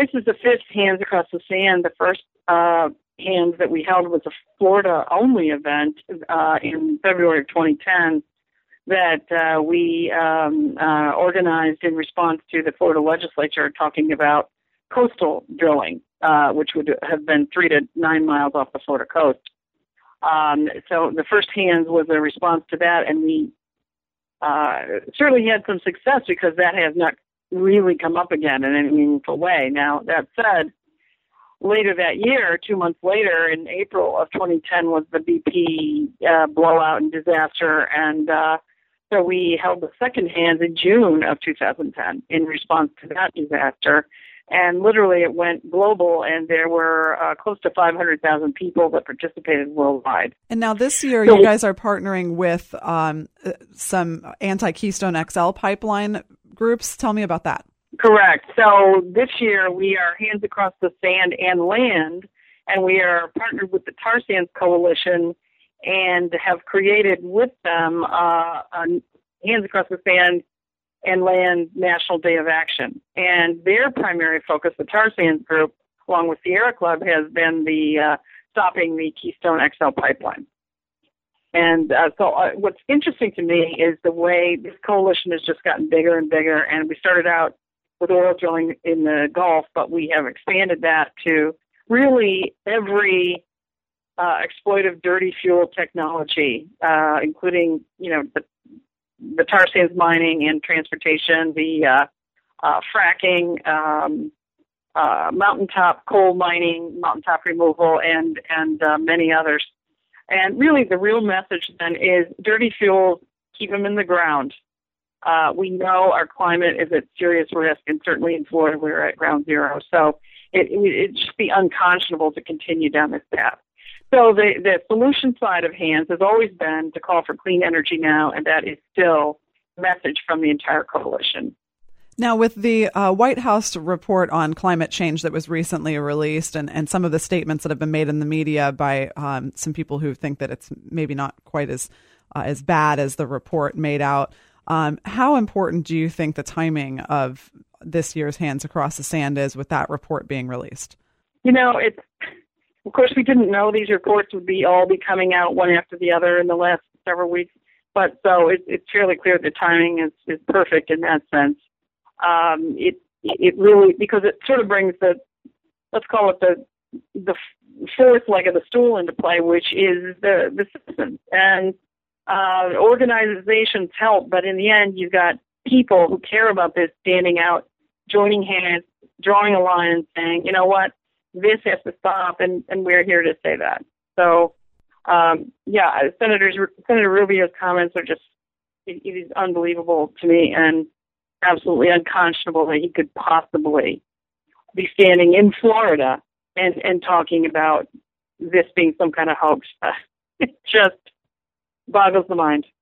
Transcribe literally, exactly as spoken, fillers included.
this is the fifth Hands Across the Sand. The first uh, Hands that we held was a Florida-only event uh, in February of twenty ten that uh, we um, uh, organized in response to the Florida legislature talking about coastal drilling, uh, which would have been three to nine miles off the Florida coast. Um, so the first Hands was a response to that, and we uh, certainly had some success because that has not really come up again in any meaningful way. Now, that said, later that year, two months later, in April of twenty ten, was the B P uh, blowout and disaster, and uh, so we held the second Hands in June of two thousand ten in response to that disaster. And literally it went global, and there were uh, close to five hundred thousand people that participated worldwide. And now this year, so, you guys are partnering with um, some anti-Keystone X L pipeline groups. Tell me about that. Correct. So this year we are Hands Across the Sand and Land, and we are partnered with the Tar Sands Coalition and have created with them uh, a Hands Across the Sand and Land National Day of Action. And their primary focus, the Tar Sands group, along with Sierra Club, has been the uh, stopping the Keystone X L pipeline. And uh, so uh, what's interesting to me is the way this coalition has just gotten bigger and bigger. And we started out with oil drilling in the Gulf, but we have expanded that to really every uh, exploitive dirty fuel technology, uh, including, you know, the the tar sands mining and transportation, the uh, uh, fracking, um, uh, mountaintop coal mining, mountaintop removal, and and uh, many others. And really, the real message then is dirty fuels, keep them in the ground. Uh, we know our climate is at serious risk, and certainly in Florida, we're at ground zero. So it it'd just be unconscionable to continue down this path. So the, the solution side of Hands has always been to call for clean energy now, and that is still a message from the entire coalition. Now, with the uh, White House report on climate change that was recently released, and, and some of the statements that have been made in the media by um, some people who think that it's maybe not quite as uh, as bad as the report made out, um, how important do you think the timing of this year's Hands Across the Sand is with that report being released? You know, it's... Of course, we didn't know these reports would be all be coming out one after the other in the last several weeks, but so it, it's fairly clear the timing is, is perfect in that sense. Um, it it really, because it sort of brings the, let's call it the the fourth leg of the stool into play, which is the, the citizens. And uh, organizations help, but in the end, you've got people who care about this standing out, joining hands, drawing a line and saying, you know what, this has to stop, and, and we're here to say that. So, um, yeah, Senator's, Senator Rubio's comments are just, it, it is unbelievable to me and absolutely unconscionable that he could possibly be standing in Florida and, and talking about this being some kind of hoax. It just boggles the mind.